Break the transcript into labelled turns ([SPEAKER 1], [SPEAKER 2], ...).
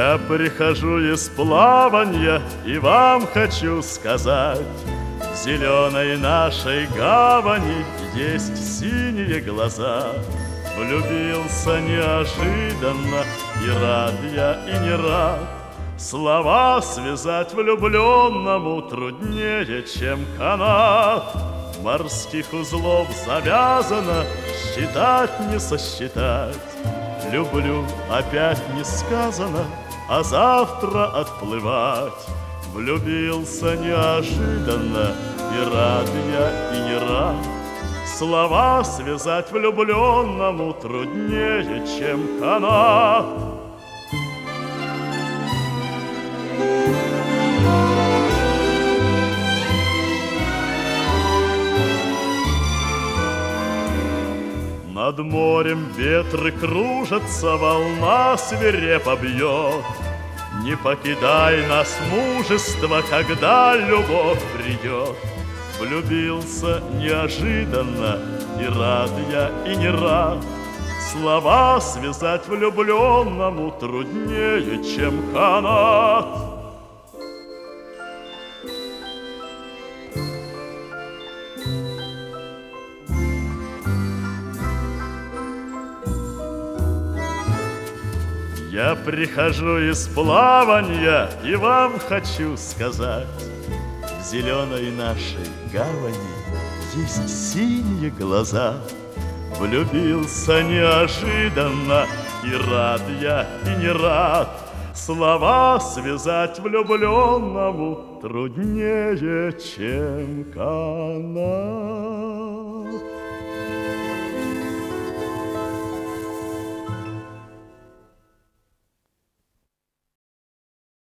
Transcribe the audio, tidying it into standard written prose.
[SPEAKER 1] Я прихожу из плаванья и вам хочу сказать: в зеленой нашей гавани есть синие глаза. Влюбился неожиданно, и рад я, и не рад. Слова связать влюбленному труднее, чем канат. Морских узлов завязано, считать не сосчитать. Люблю опять не сказано, а завтра отплывать. Влюбился неожиданно, и рад я, и не рад. Слова связать влюбленному труднее, чем канат. Над морем ветры кружатся, волна свирепо бьет. Не покидай нас, мужество, когда любовь придет. Влюбился неожиданно, и рад я, и не рад. Слова связать влюбленному труднее, чем канат. Я прихожу из плаванья и вам хочу сказать: в зеленой нашей гавани есть синие глаза. Влюбился неожиданно, и рад я, и не рад. Слова связать влюбленному труднее, чем канат.